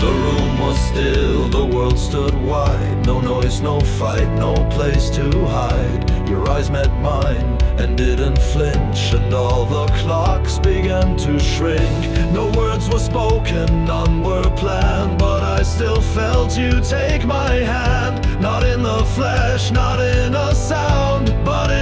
The room was still, the world stood wide. No noise, no fight, no place to hide. Your eyes met mine and didn't flinch, and all the clocks began to shrink. No words were spoken, none were planned, but I still felt you take my hand. Not in the flesh, not in a sound, but in